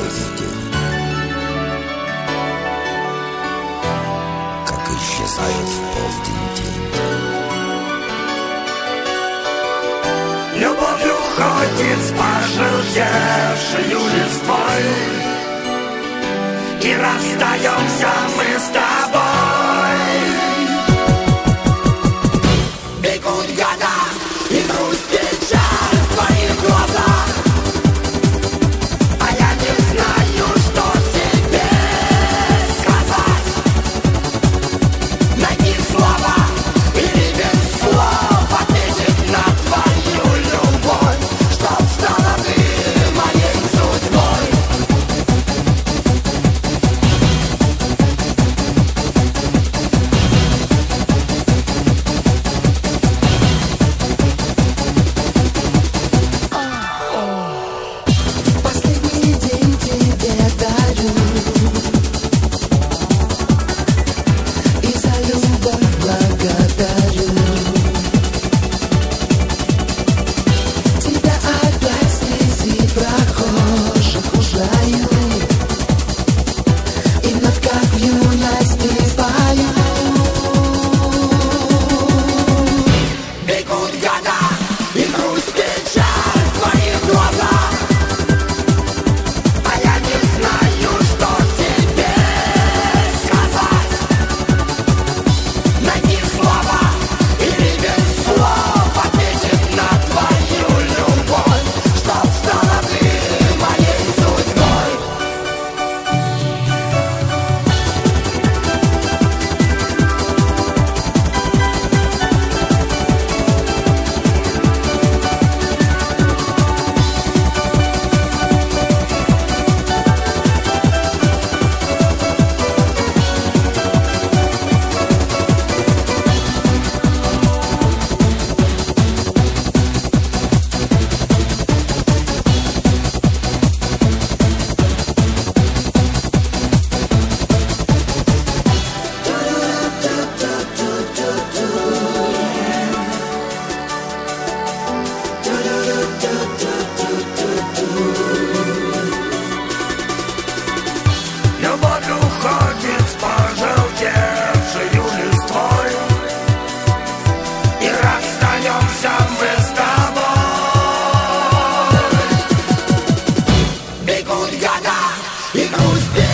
звезды, как исчезает в полдень день. Любовь уходит с пожелтевшей листвой, и расстаемся мы с тобой. Бегут года, и грусть, печаль в твоих глазах, а я не знаю, что тебе сказать. Найди слова или без слов ответить на твою любовь, чтоб стала ты моей судьбой. Последний день тебе дарю, и за любовь благодарю. Тебя опять среди прохожих узнаю, и вновь как в юности пою. Бегут года, и грусть, печаль в твоих глазах, а я не знаю, что тебе сказать. Найди слова или без слов ответить на твою любовь, чтоб стала ты моей судьбой. Любовь уходит с пожелтевшей листвой, и расстаемся мы с тобой. Бегут года, и грусть,